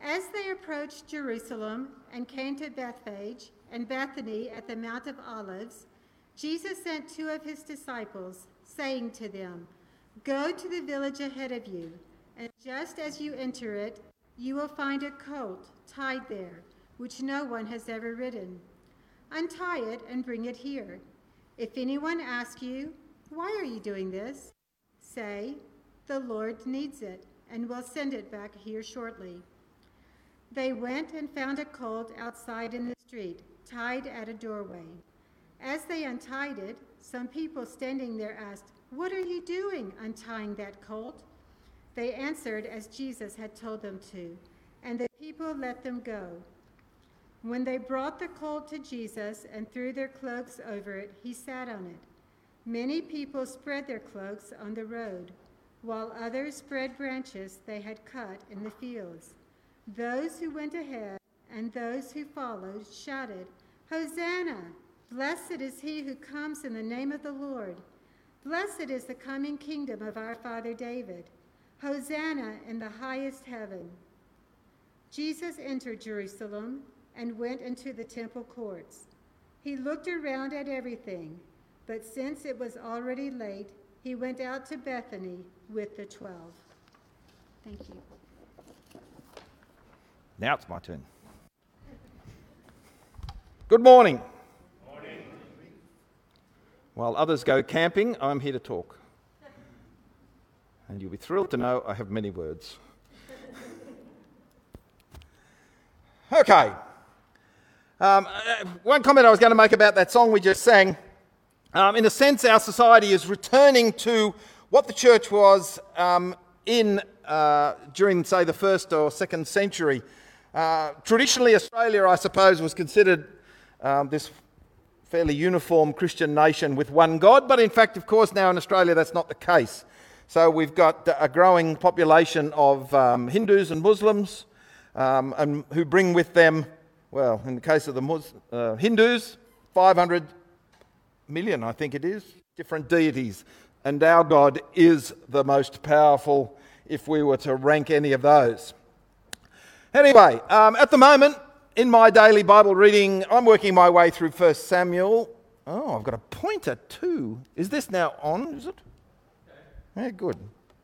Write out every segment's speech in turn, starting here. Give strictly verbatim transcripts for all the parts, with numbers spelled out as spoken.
As they approached Jerusalem and came to Bethphage and Bethany at the Mount of Olives, Jesus sent two of his disciples, saying to them, "Go to the village ahead of you, and just as you enter it, you will find a colt tied there, which no one has ever ridden. Untie it and bring it here. If anyone asks you, 'Why are you doing this?' say, 'The Lord needs it, and will send it back here shortly.'" They went and found a colt outside in the street, tied at a doorway. As they untied it, some people standing there asked, "What are you doing, untying that colt?" They answered as Jesus had told them to, and the people let them go. When they brought the colt to Jesus and threw their cloaks over it, he sat on it. Many people spread their cloaks on the road, while others spread branches they had cut in the fields. Those who went ahead and those who followed shouted, "Hosanna! Blessed is he who comes in the name of the Lord. Blessed is the coming kingdom of our father David. Hosanna in the highest heaven." Jesus entered Jerusalem and went into the temple courts. He looked around at everything, but since it was already late, he went out to Bethany with the twelve. Thank you. Now it's my turn. Good morning. Morning. While others go camping, I'm here to talk. And you'll be thrilled to know I have many words. Okay. Um, uh, one comment I was going to make about that song we just sang. Um, in a sense, our society is returning to what the church was um, in uh, during, say, the first or second century. Uh, traditionally, Australia, I suppose, was considered um, this fairly uniform Christian nation with one God, but in fact, of course, now in Australia, that's not the case. So we've got a growing population of um, Hindus and Muslims, um, and who bring with them, well, in the case of the Mus- uh, Hindus, five hundred million, I think it is, different deities. And our God is the most powerful if we were to rank any of those. Anyway, um, at the moment, in my daily Bible reading, I'm working my way through First Samuel. Oh, I've got a pointer too. Is this now on, is it? Yeah, good.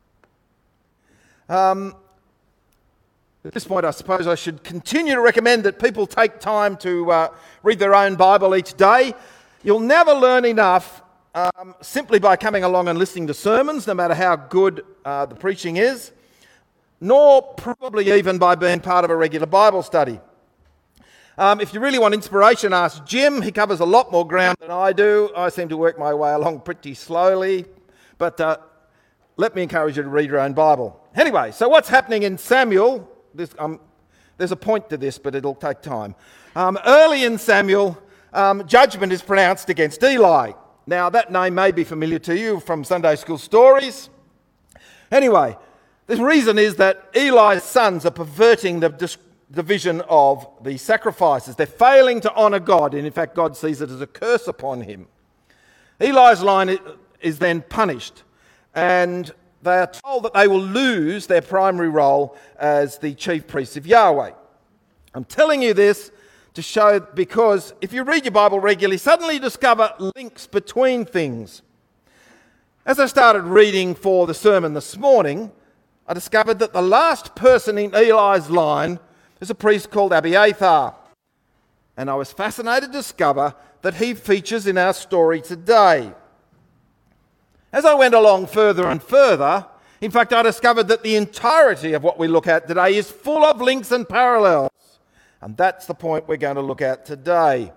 Um, at this point, I suppose I should continue to recommend that people take time to uh, read their own Bible each day. You'll never learn enough um, simply by coming along and listening to sermons, no matter how good uh, the preaching is, nor probably even by being part of a regular Bible study. Um, if you really want inspiration, ask Jim. He covers a lot more ground than I do. I seem to work my way along pretty slowly, but uh, let me encourage you to read your own Bible. Anyway, so what's happening in Samuel? This, um, there's a point to this, but it'll take time. Um, early in Samuel, um, judgment is pronounced against Eli. Now, that name may be familiar to you from Sunday school stories. Anyway, the reason is that Eli's sons are perverting the dis- division of the sacrifices. They're failing to honour God, and in fact, God sees it as a curse upon him. Eli's line is then punished, and they are told that they will lose their primary role as the chief priests of Yahweh. I'm telling you this to show, because if you read your Bible regularly, suddenly you discover links between things. As I started reading for the sermon this morning, I discovered that the last person in Eli's line is a priest called Abiathar. And I was fascinated to discover that he features in our story today. As I went along further and further, in fact, I discovered that the entirety of what we look at today is full of links and parallels. And that's the point we're going to look at today.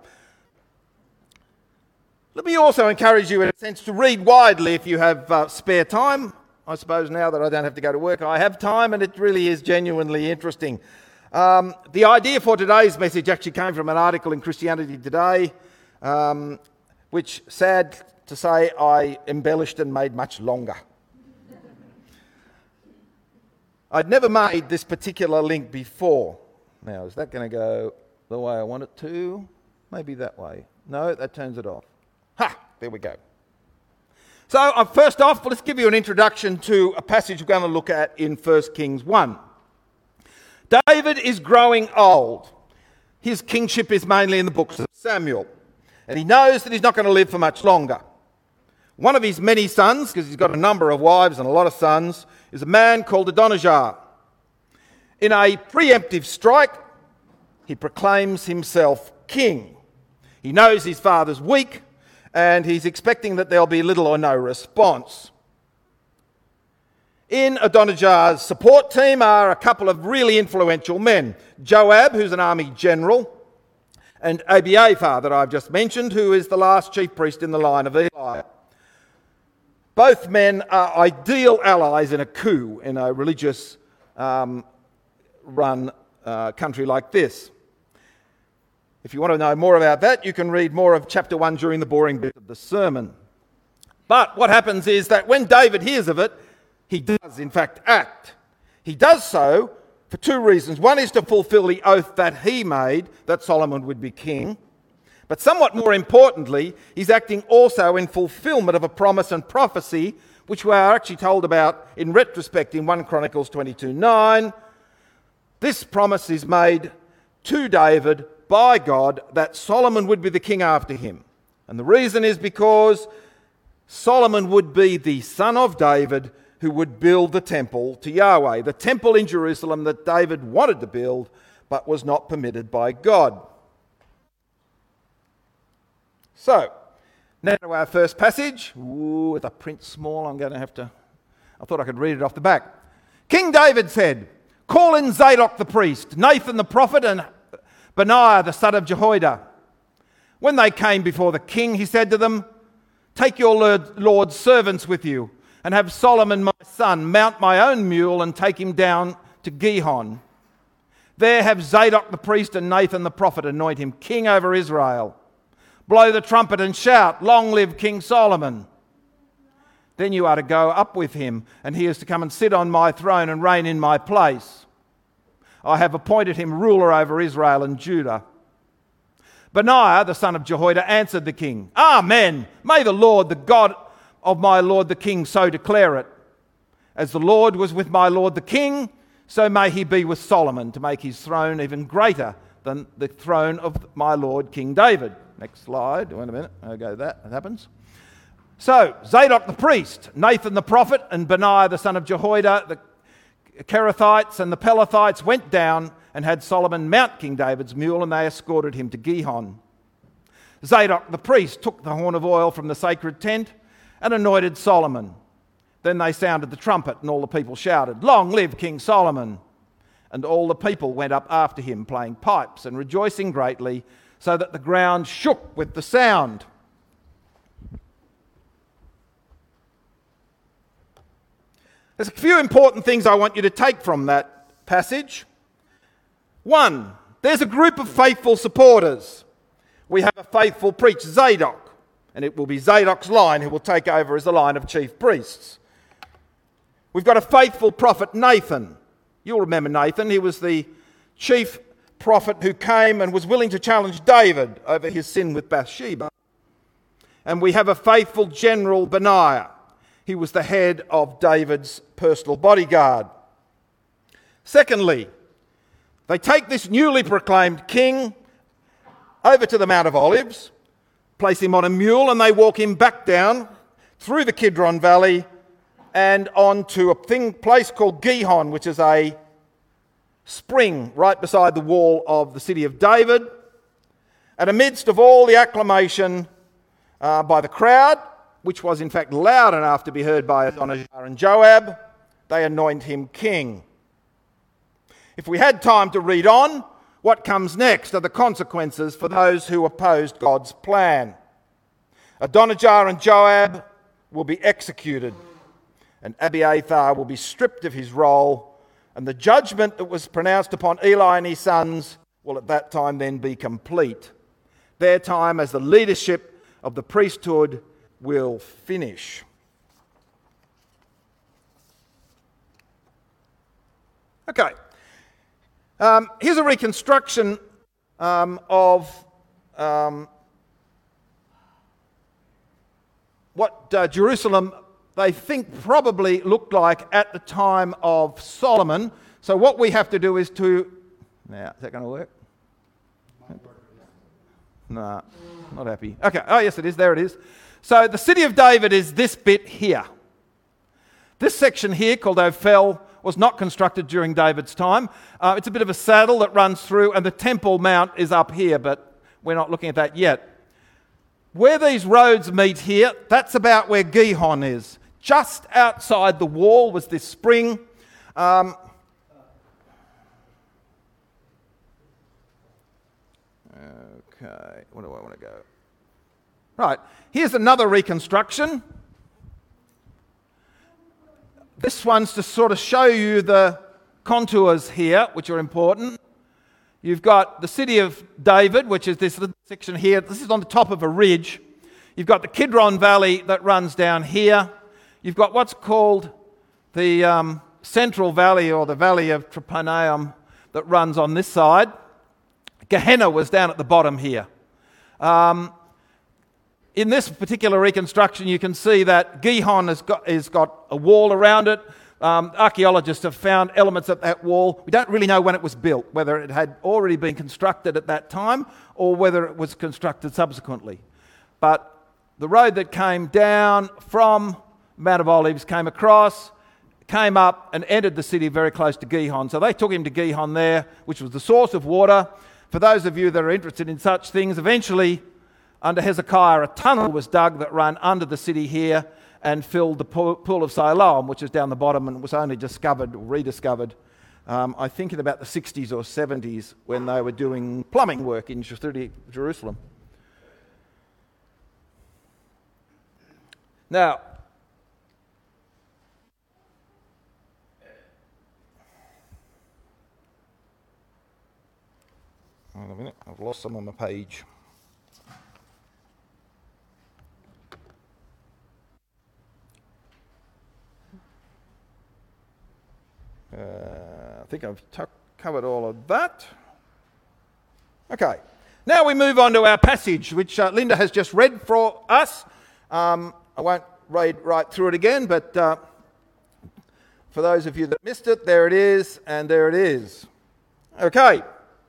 Let me also encourage you, in a sense, to read widely if you have uh, spare time. I suppose now that I don't have to go to work, I have time, and it really is genuinely interesting. Um, the idea for today's message actually came from an article in Christianity Today, um, which, sad to say, I embellished and made much longer. I'd never made this particular link before. Now, is that going to go the way I want it to? Maybe that way. No, that turns it off. Ha! There we go. So, uh, first off, let's give you an introduction to a passage we're going to look at in First Kings one. David is growing old. His kingship is mainly in the books of Samuel, and he knows that he's not going to live for much longer. One of his many sons, because he's got a number of wives and a lot of sons, is a man called Adonijah. In a preemptive strike, he proclaims himself king. He knows his father's weak, and he's expecting that there'll be little or no response. In Adonijah's support team are a couple of really influential men. Joab, who's an army general, and Abiathar, that I've just mentioned, who is the last chief priest in the line of Eli. Both men are ideal allies in a coup in a religious um, run uh, country like this. If you want to know more about that, you can read more of chapter one during the boring bit of the sermon. But what happens is that when David hears of it, he does in fact act. He does so for two reasons. One is to fulfill the oath that he made that Solomon would be king. But somewhat more importantly, he's acting also in fulfilment of a promise and prophecy, which we are actually told about in retrospect in First Chronicles twenty-two nine. This promise is made to David by God that Solomon would be the king after him. And the reason is because Solomon would be the son of David who would build the temple to Yahweh, the temple in Jerusalem that David wanted to build but was not permitted by God. So, now to our first passage. Ooh, with a print small, I'm going to have to... I thought I could read it off the back. King David said, "Call in Zadok the priest, Nathan the prophet, and Benaiah the son of Jehoiada." When they came before the king, he said to them, "Take your Lord, Lord's servants with you, and have Solomon my son mount my own mule and take him down to Gihon. There have Zadok the priest and Nathan the prophet anoint him king over Israel. Blow the trumpet and shout, 'Long live King Solomon.' Then you are to go up with him, and he is to come and sit on my throne and reign in my place. I have appointed him ruler over Israel and Judah." Benaiah, the son of Jehoiada, answered the king, "Amen. May the Lord, the God of my lord the king, so declare it. As the Lord was with my lord the king, so may he be with Solomon, to make his throne even greater than the throne of my lord King David." Next slide. Wait a minute. Okay, that happens. So, Zadok the priest, Nathan the prophet, and Benaiah the son of Jehoiada, the Kerethites and the Pelethites went down and had Solomon mount King David's mule, and they escorted him to Gihon. Zadok the priest took the horn of oil from the sacred tent and anointed Solomon. Then they sounded the trumpet, and all the people shouted, "Long live King Solomon!" And all the people went up after him, playing pipes and rejoicing greatly, so that the ground shook with the sound. There's a few important things I want you to take from that passage. One, there's a group of faithful supporters. We have a faithful priest, Zadok, and it will be Zadok's line who will take over as the line of chief priests. We've got a faithful prophet, Nathan. You'll remember Nathan. He was the chief prophet who came and was willing to challenge David over his sin with Bathsheba. And we have a faithful general, Benaiah. He was the head of David's personal bodyguard. Secondly, they take this newly proclaimed king over to the Mount of Olives, place him on a mule, and they walk him back down through the Kidron Valley and on to a thing, place called Gihon, which is a spring right beside the wall of the city of David. And amidst of all the acclamation uh, by the crowd, which was in fact loud enough to be heard by Adonijah and Joab, they anoint him king. If we had time to read on, what comes next are the consequences for those who opposed God's plan. Adonijah and Joab will be executed, and Abiathar will be stripped of his role, and the judgment that was pronounced upon Eli and his sons will at that time then be complete. Their time as the leadership of the priesthood will finish. Okay. Um, here's a reconstruction um, of um, what uh, Jerusalem, they think, probably looked like at the time of Solomon. So what we have to do is to... Now, is that going to work? No, not happy. Okay, oh yes it is, there it is. So the city of David is this bit here. This section here, called Ophel, was not constructed during David's time. Uh, it's a bit of a saddle that runs through, and the Temple Mount is up here, but we're not looking at that yet. Where these roads meet here, that's about where Gihon is. Just outside the wall was this spring. Um, okay, where do I want to go? Right, here's another reconstruction. This one's to sort of show you the contours here, which are important. You've got the city of David, which is this little section here. This is on the top of a ridge. You've got the Kidron Valley that runs down here. You've got what's called the um, Central Valley, or the Valley of Trypanaeum, that runs on this side. Gehenna was down at the bottom here. Um, in this particular reconstruction, you can see that Gihon has got, has got a wall around it. Um, archaeologists have found elements of that wall. We don't really know when it was built, whether it had already been constructed at that time or whether it was constructed subsequently. But the road that came down from Mount of Olives came across, came up and entered the city very close to Gihon. So they took him to Gihon there, which was the source of water. For those of you that are interested in such things, eventually under Hezekiah a tunnel was dug that ran under the city here and filled the pool of Siloam, which is down the bottom and was only discovered or rediscovered, um, I think in about the sixties or seventies when they were doing plumbing work in Jerusalem. Now, wait a minute, I've lost some on my page. Uh, I think I've t- covered all of that. Okay, now we move on to our passage, which uh, Linda has just read for us. Um, I won't read right through it again, but uh, for those of you that missed it, there it is, and there it is. Okay.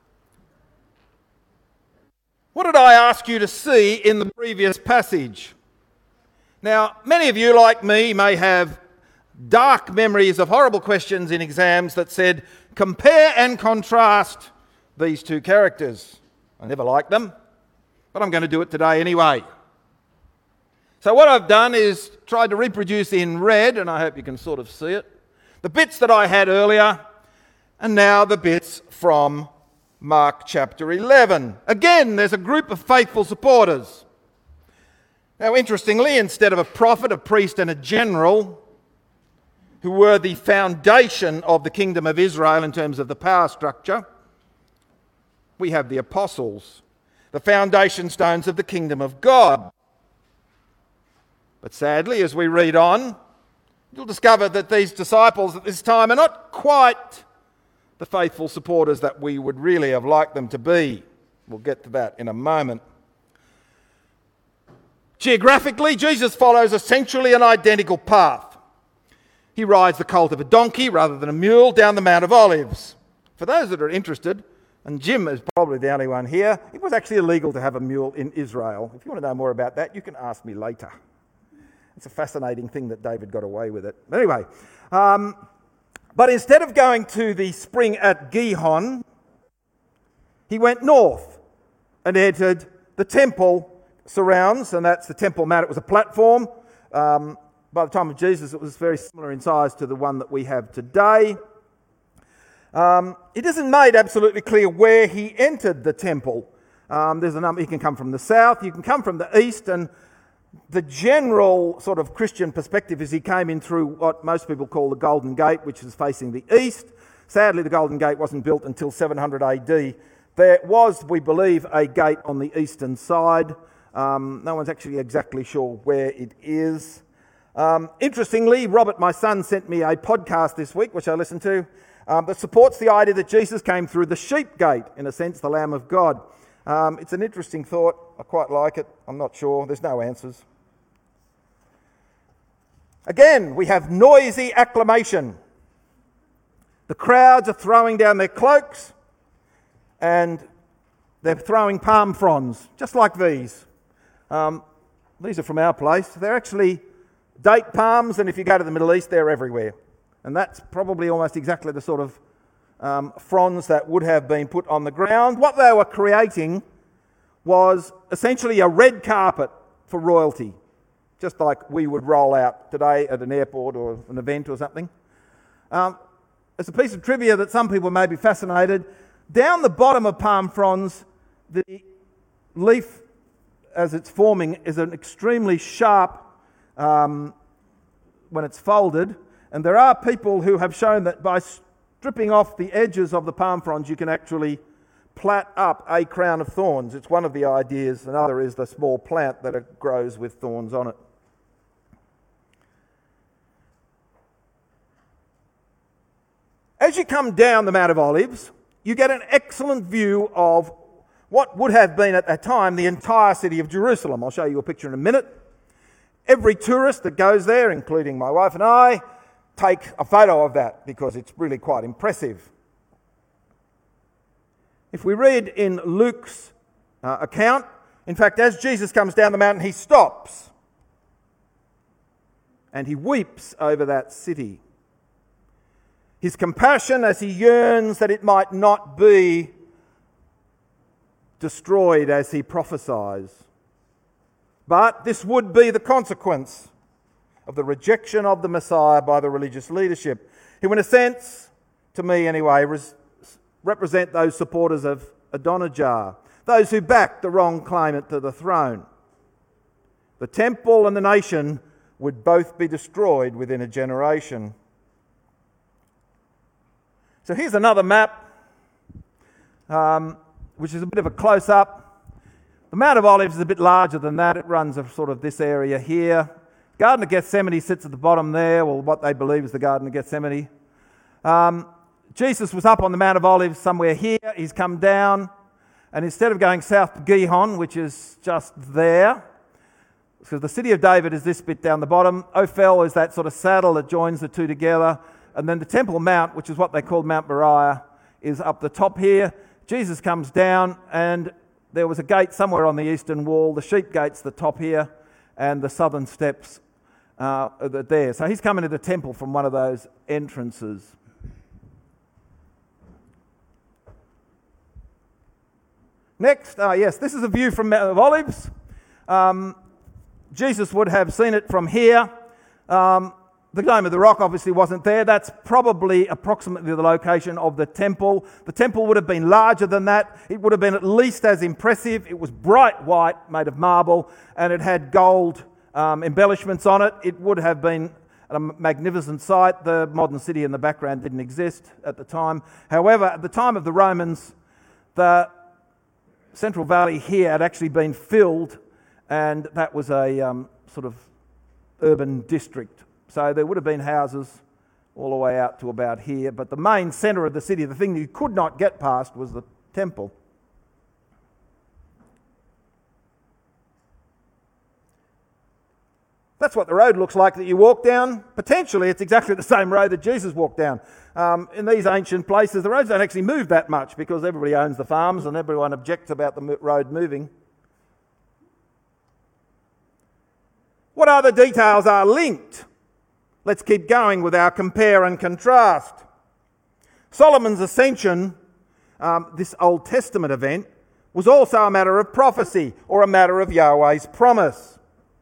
What did I ask you to see in the previous passage? Now, many of you, like me, may have dark memories of horrible questions in exams that said, compare and contrast these two characters. I never liked them, but I'm going to do it today anyway. So what I've done is tried to reproduce in red, and I hope you can sort of see it, the bits that I had earlier, and now the bits from Mark chapter eleven. Again, there's a group of faithful supporters. Now, interestingly, instead of a prophet, a priest, and a general, who were the foundation of the kingdom of Israel in terms of the power structure, we have the apostles, the foundation stones of the kingdom of God. But sadly, as we read on, you'll discover that these disciples at this time are not quite the faithful supporters that we would really have liked them to be. We'll get to that in a moment. Geographically, Jesus follows essentially an identical path. He rides the colt of a donkey rather than a mule down the Mount of Olives. For those that are interested, and Jim is probably the only one here, it was actually illegal to have a mule in Israel. If you want to know more about that, you can ask me later. It's a fascinating thing that David got away with it. Anyway, um, but instead of going to the spring at Gihon, he went north and entered the temple surrounds, and that's the Temple Mount. It was a platform. Um, by the time of Jesus, it was very similar in size to the one that we have today. Um, it isn't made absolutely clear where he entered the temple. Um, there's a number. You can come from the south, you can come from the east, and the general sort of Christian perspective is he came in through what most people call the Golden Gate, which is facing the east. Sadly, the Golden Gate wasn't built until seven hundred A D. There was, we believe, a gate on the eastern side. Um, no one's actually exactly sure where it is. Um, interestingly, Robert, my son, sent me a podcast this week, which I listened to, um, that supports the idea that Jesus came through the sheep gate, in a sense, the Lamb of God. Um, it's an interesting thought. I quite like it. I'm not sure. There's no answers. Again, we have noisy acclamation. The crowds are throwing down their cloaks and they're throwing palm fronds, just like these. Um, these are from our place. They're actually date palms, and if you go to the Middle East, they're everywhere. And that's probably almost exactly the sort of um, fronds that would have been put on the ground. What they were creating was essentially a red carpet for royalty, just like we would roll out today at an airport or an event or something. Um, it's a piece of trivia that some people may be fascinated. Down the bottom of palm fronds, the leaf as it's forming is an extremely sharp um, when it's folded, and there are people who have shown that by stripping off the edges of the palm fronds you can actually plait up a crown of thorns. It's one of the ideas. Another is the small plant that grows with thorns on it. As you come down the Mount of Olives, you get an excellent view of what would have been at that time the entire city of Jerusalem. I'll show you a picture in a minute. Every tourist that goes there, including my wife and I, take a photo of that because it's really quite impressive. If we read in Luke's uh, account, in fact, as Jesus comes down the mountain, he stops and he weeps over that city. His compassion as he yearns that it might not be destroyed as he prophesies. But this would be the consequence of the rejection of the Messiah by the religious leadership, who in a sense, to me anyway, res- represent those supporters of Adonijah, those who backed the wrong claimant to the throne. The temple and the nation would both be destroyed within a generation. So here's another map, um, which is a bit of a close-up. The Mount of Olives is a bit larger than that. It runs a sort of this area here. Garden of Gethsemane sits at the bottom there, or what they believe is the Garden of Gethsemane. Um, Jesus was up on the Mount of Olives somewhere here. He's come down, and instead of going south to Gihon, which is just there, because the city of David is this bit down the bottom, Ophel is that sort of saddle that joins the two together, and then the Temple Mount, which is what they called Mount Moriah, is up the top here. Jesus comes down, and there was a gate somewhere on the eastern wall. The sheep gate's the top here, and the southern steps uh, are there. So he's coming to the temple from one of those entrances. Next, uh, yes, this is a view from Mount of Olives. Um, Jesus would have seen it from here. Um, The Dome of the Rock obviously wasn't there. That's probably approximately the location of the temple. The temple would have been larger than that. It would have been at least as impressive. It was bright white, made of marble, and it had gold um, embellishments on it. It would have been a magnificent sight. The modern city in the background didn't exist at the time. However, at the time of the Romans, the Central Valley here had actually been filled, and that was a um, sort of urban district. So there would have been houses all the way out to about here, but the main centre of the city, the thing you could not get past, was the temple. That's what the road looks like that you walk down. Potentially it's exactly the same road that Jesus walked down. Um, in these ancient places, the roads don't actually move that much because everybody owns the farms and everyone objects about the road moving. What other details are linked? Let's keep going with our compare and contrast. Solomon's ascension, um, this Old Testament event, was also a matter of prophecy or a matter of Yahweh's promise.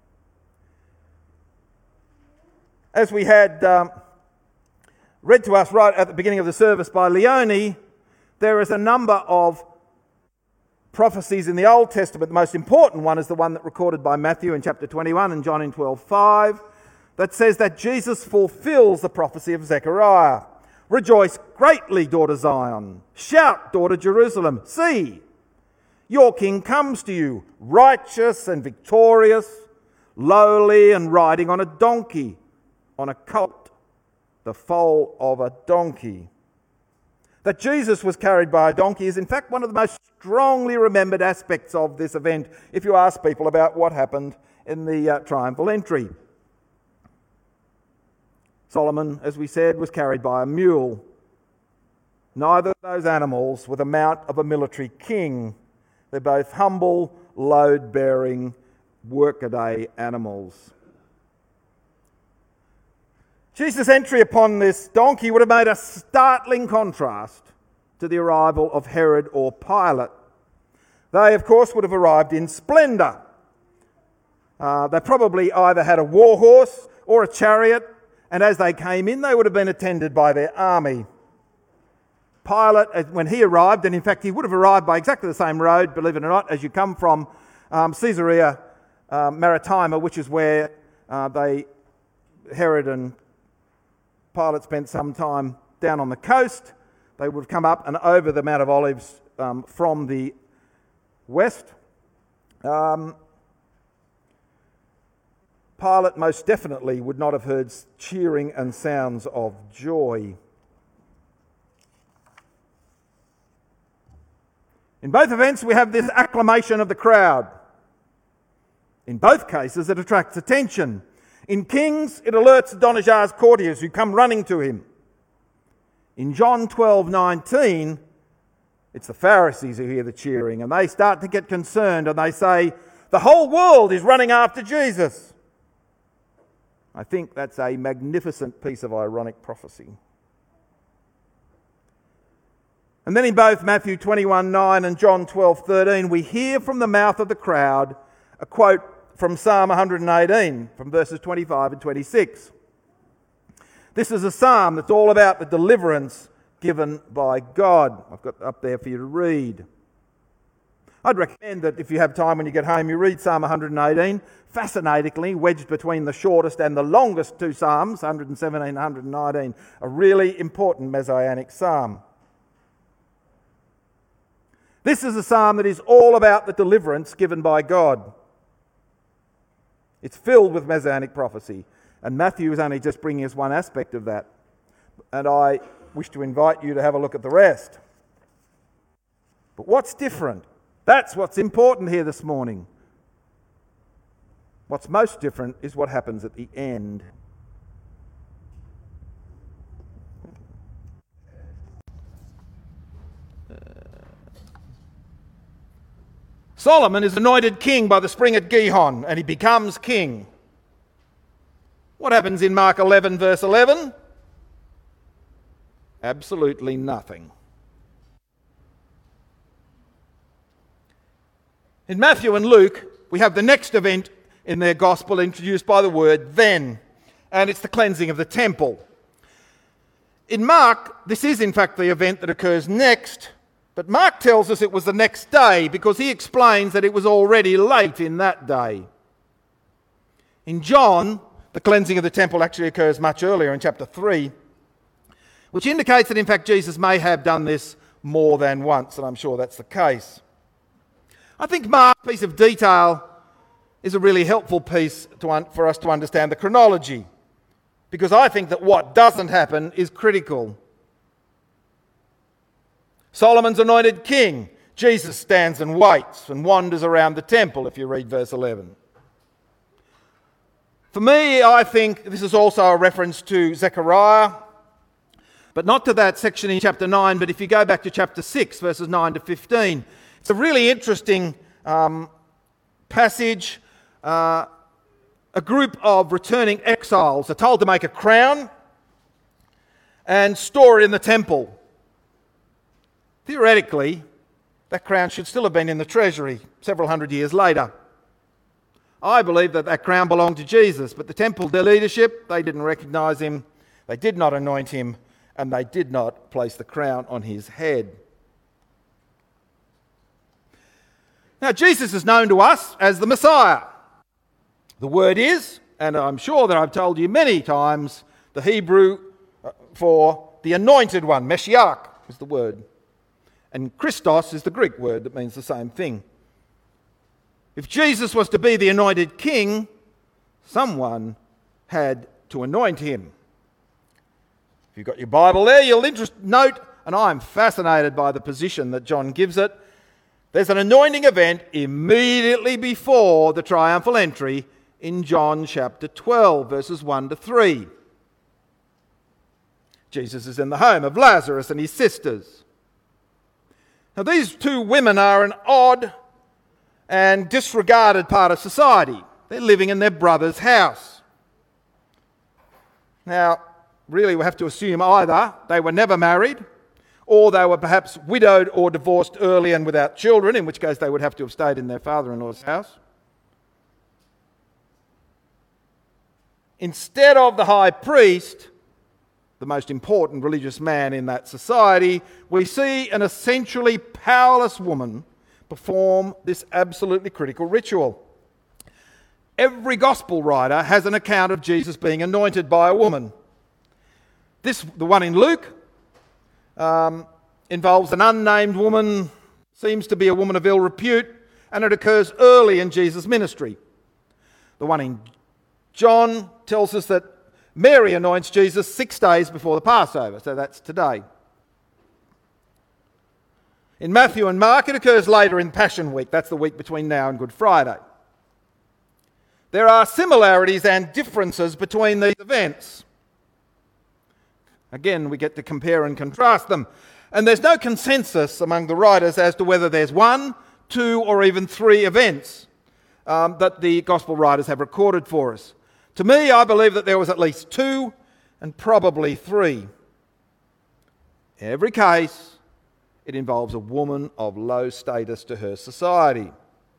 As we had um, read to us right at the beginning of the service by Leonie, there is a number of prophecies in the Old Testament. The most important one is the one that recorded by Matthew in chapter twenty-one and John in twelve five. That says that Jesus fulfills the prophecy of Zechariah. Rejoice greatly, daughter Zion. Shout, daughter Jerusalem. See, your king comes to you, righteous and victorious, lowly and riding on a donkey, on a colt, the foal of a donkey. That Jesus was carried by a donkey is in fact one of the most strongly remembered aspects of this event if you ask people about what happened in the uh, triumphal entry. Solomon, as we said, was carried by a mule. Neither of those animals were the mount of a military king. They're both humble, load-bearing, workaday animals. Jesus' entry upon this donkey would have made a startling contrast to the arrival of Herod or Pilate. They, of course, would have arrived in splendour. Uh, they probably either had a war horse or a chariot, and as they came in, they would have been attended by their army. Pilate, when he arrived, and in fact he would have arrived by exactly the same road, believe it or not, as you come from um, Caesarea uh, Maritima, which is where uh, they, Herod and Pilate spent some time down on the coast. They would have come up and over the Mount of Olives um, from the west. Um, Pilate most definitely would not have heard cheering and sounds of joy. In both events, we have this acclamation of the crowd. In both cases, it attracts attention. In Kings, it alerts Adonijah's courtiers who come running to him. In John twelve nineteen, it's the Pharisees who hear the cheering, and they start to get concerned, and they say, "The whole world is running after Jesus." I think that's a magnificent piece of ironic prophecy. And then in both Matthew twenty-one nine and John twelve thirteen, we hear from the mouth of the crowd a quote from Psalm one eighteen, from verses twenty-five and twenty-six. This is a psalm that's all about the deliverance given by God. I've got up there for you to read. I'd recommend that if you have time when you get home, you read Psalm one eighteen. Fascinatingly, wedged between the shortest and the longest two psalms, one seventeen and one nineteen, a really important messianic psalm. This is a psalm that is all about the deliverance given by God. It's filled with messianic prophecy, and Matthew is only just bringing us one aspect of that. And I wish to invite you to have a look at the rest. But what's different? That's what's important here this morning. What's most different is what happens at the end. Solomon is anointed king by the spring at Gihon, and he becomes king. What happens in Mark eleven, verse eleven? Absolutely nothing. In Matthew and Luke, we have the next event in their gospel introduced by the word then, and it's the cleansing of the temple. In Mark, this is in fact the event that occurs next, but Mark tells us it was the next day because he explains that it was already late in that day. In John, the cleansing of the temple actually occurs much earlier in chapter three, which indicates that in fact Jesus may have done this more than once, and I'm sure that's the case. I think Mark's piece of detail is a really helpful piece to un- for us to understand the chronology, because I think that what doesn't happen is critical. Solomon's anointed king. Jesus stands and waits and wanders around the temple, if you read verse eleven. For me, I think this is also a reference to Zechariah, but not to that section in chapter nine, but if you go back to chapter six, verses nine to fifteen, it's a really interesting um, passage. Uh, a group of returning exiles are told to make a crown and store it in the temple. Theoretically, that crown should still have been in the treasury several hundred years later. I believe that that crown belonged to Jesus, but the temple, their leadership, they didn't recognise him, they did not anoint him, and they did not place the crown on his head. Now, Jesus is known to us as the Messiah. The word is, and I'm sure that I've told you many times, the Hebrew for the anointed one, Meshiach is the word. And Christos is the Greek word that means the same thing. If Jesus was to be the anointed king, someone had to anoint him. If you've got your Bible there, you'll interest, note, and I'm fascinated by the position that John gives it, there's an anointing event immediately before the triumphal entry in John chapter twelve, verses one to three. Jesus is in the home of Lazarus and his sisters. Now, these two women are an odd and disregarded part of society. They're living in their brother's house. Now, really, we have to assume either they were never married, or they were perhaps widowed or divorced early and without children, in which case they would have to have stayed in their father-in-law's house. Instead of the high priest, the most important religious man in that society, we see an essentially powerless woman perform this absolutely critical ritual. Every gospel writer has an account of Jesus being anointed by a woman. This, the one in Luke, um, involves an unnamed woman, seems to be a woman of ill repute, and it occurs early in Jesus' ministry. The one in John tells us that Mary anoints Jesus six days before the Passover, so that's today. In Matthew and Mark, it occurs later in Passion Week. That's the week between now and Good Friday. There are similarities and differences between these events. Again, we get to compare and contrast them. And there's no consensus among the writers as to whether there's one, two, or even three events um, that the Gospel writers have recorded for us. To me, I believe that there was at least two and probably three. In every case, it involves a woman of low status to her society.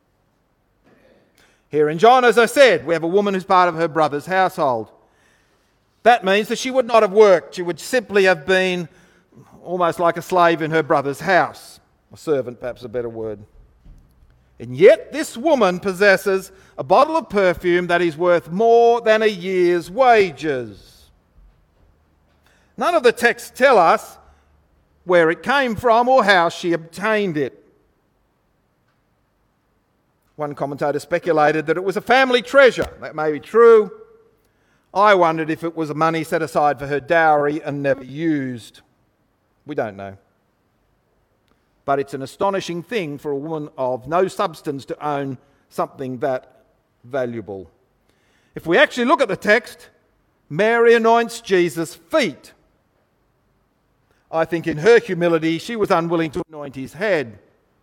Here in John, as I said, we have a woman who's part of her brother's household. That means that she would not have worked. She would simply have been almost like a slave in her brother's house. A servant, perhaps a better word. And yet this woman possesses a bottle of perfume that is worth more than a year's wages. None of the texts tell us where it came from or how she obtained it. One commentator speculated that it was a family treasure. That may be true. I wondered if it was money set aside for her dowry and never used. We don't know. But it's an astonishing thing for a woman of no substance to own something that valuable. If we actually look at the text, Mary anoints Jesus' feet. I think in her humility, she was unwilling to anoint his head.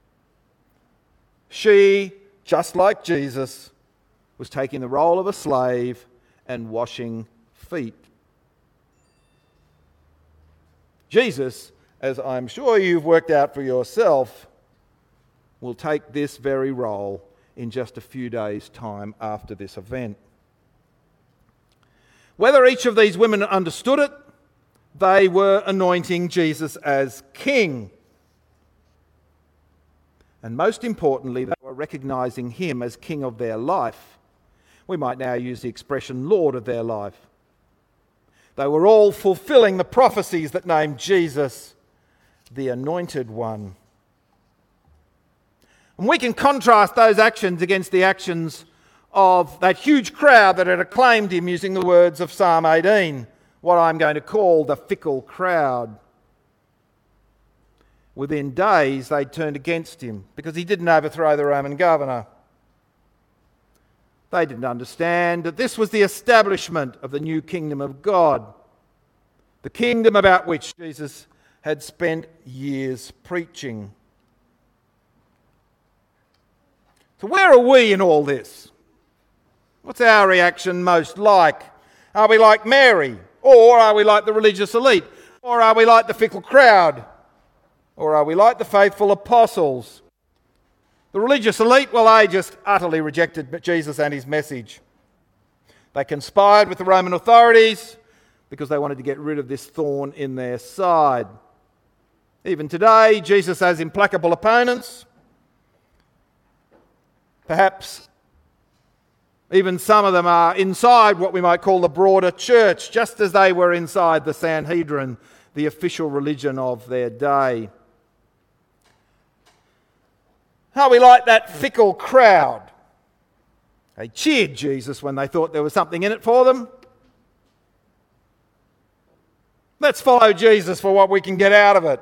She, just like Jesus, was taking the role of a slave and washing feet. Jesus, as I'm sure you've worked out for yourself, will take this very role in just a few days' time after this event. Whether each of these women understood it, they were anointing Jesus as king. And most importantly, they were recognizing him as king of their life. We might now use the expression Lord of their life. They were all fulfilling the prophecies that named Jesus the Anointed One. And we can contrast those actions against the actions of that huge crowd that had acclaimed him, using the words of Psalm eighteen, what I'm going to call the fickle crowd. Within days, they turned against him because he didn't overthrow the Roman governor. They didn't understand that this was the establishment of the new kingdom of God, the kingdom about which Jesus had spent years preaching. So where are we in all this? What's our reaction most like? Are we like Mary? Or are we like the religious elite? Or are we like the fickle crowd? Or are we like the faithful apostles? The religious elite, well, they just utterly rejected Jesus and his message. They conspired with the Roman authorities because they wanted to get rid of this thorn in their side. Even today, Jesus has implacable opponents. Perhaps even some of them are inside what we might call the broader church, just as they were inside the Sanhedrin, the official religion of their day. Are we like that fickle crowd? They cheered Jesus when they thought there was something in it for them. Let's follow Jesus for what we can get out of it.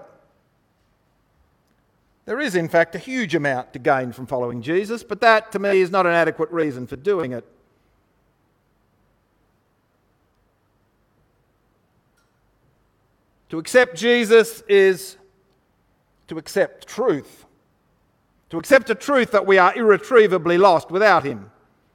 There is, in fact, a huge amount to gain from following Jesus, but that, to me, is not an adequate reason for doing it. To accept Jesus is to accept truth. To accept a truth that we are irretrievably lost without him.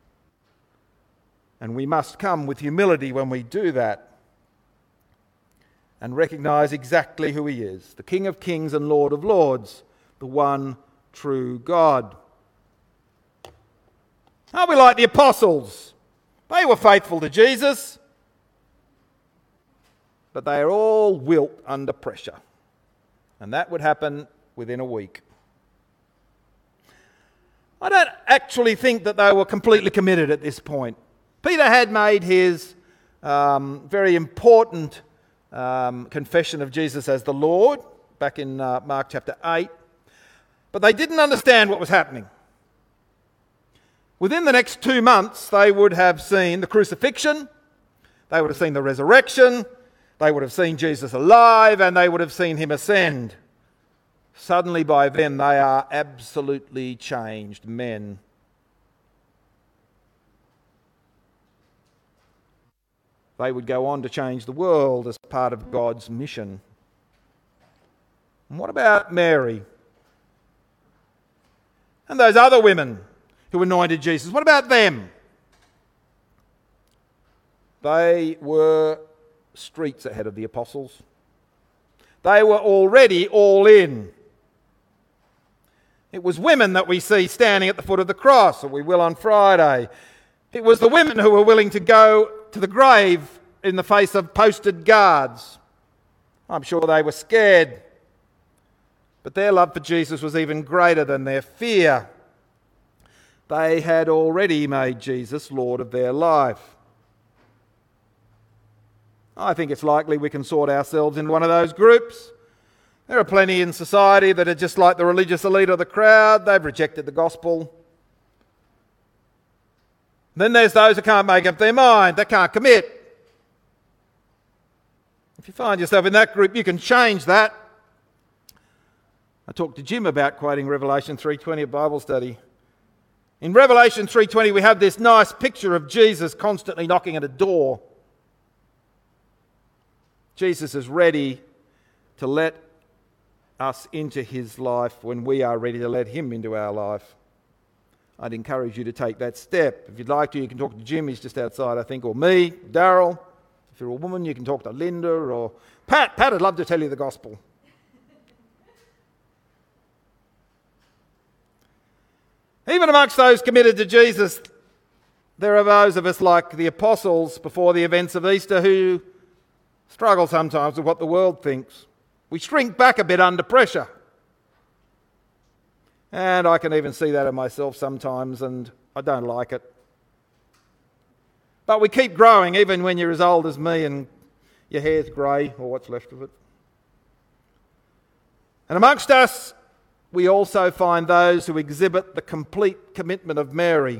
And we must come with humility when we do that and recognise exactly who he is, the King of Kings and Lord of Lords, the one true God. Are we like the apostles? They were faithful to Jesus, but they are all wilt under pressure. And that would happen within a week. I don't actually think that they were completely committed at this point. Peter had made his um, very important um, confession of Jesus as the Lord back in uh, Mark chapter eight, but they didn't understand what was happening. Within the next two months, they would have seen the crucifixion, they would have seen the resurrection, they would have seen Jesus alive, and they would have seen him ascend. Suddenly by then they are absolutely changed men. They would go on to change the world as part of God's mission. And what about Mary? And those other women who anointed Jesus, what about them? They were streets ahead of the apostles. They were already all in. It was women that we see standing at the foot of the cross, or we will on Friday. It was the women who were willing to go to the grave in the face of posted guards. I'm sure they were scared, but their love for Jesus was even greater than their fear. They had already made Jesus Lord of their life. I think it's likely we can sort ourselves in one of those groups. There are plenty in society that are just like the religious elite of the crowd. They've rejected the gospel. Then there's those who can't make up their mind. They can't commit. If you find yourself in that group, you can change that. I talked to Jim about quoting Revelation three twenty at Bible study. In Revelation three twenty, we have this nice picture of Jesus constantly knocking at a door. Jesus is ready to let us into his life when we are ready to let him into our life. I'd encourage you to take that step. If you'd like to, you can talk to Jim, he's just outside, I think, or me, Daryl. If you're a woman, you can talk to Linda or Pat. Pat would love to tell you the gospel. Even amongst those committed to Jesus, there are those of us like the apostles before the events of Easter who struggle sometimes with what the world thinks. We shrink back a bit under pressure. And I can even see that in myself sometimes, and I don't like it. But we keep growing, even when you're as old as me and your hair's grey, or what's left of it. And amongst us, we also find those who exhibit the complete commitment of Mary.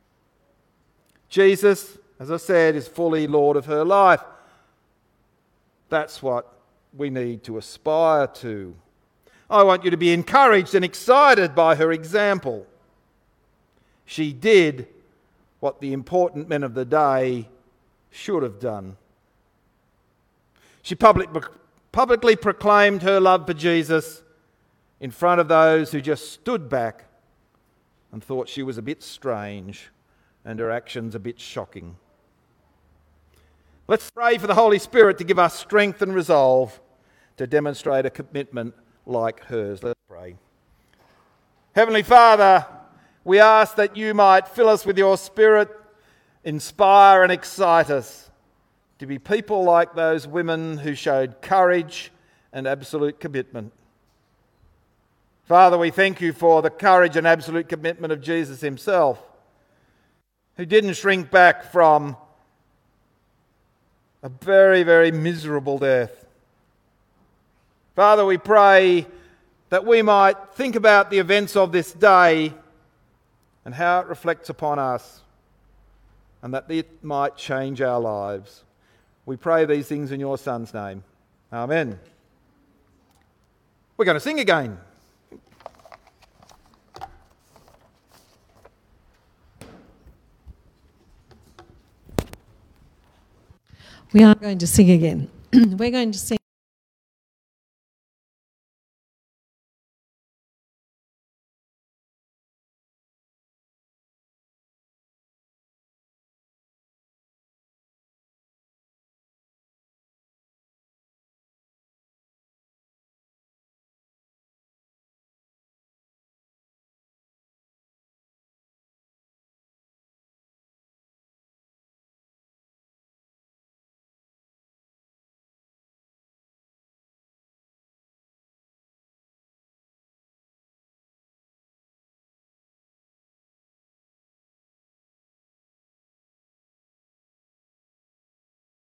Jesus, as I said, is fully Lord of her life. That's what we need to aspire to. I want you to be encouraged and excited by her example. She did what the important men of the day should have done. She public, publicly proclaimed her love for Jesus in front of those who just stood back and thought she was a bit strange and her actions a bit shocking. Let's pray for the Holy Spirit to give us strength and resolve to demonstrate a commitment like hers. Let's pray. Heavenly Father, we ask that you might fill us with your Spirit, inspire and excite us to be people like those women who showed courage and absolute commitment. Father, we thank you for the courage and absolute commitment of Jesus himself, who didn't shrink back from a very, very miserable death. Father, we pray that we might think about the events of this day and how it reflects upon us, and that it might change our lives. We pray these things in your Son's name. Amen. We're going to sing again. We are going to sing again. We're going to sing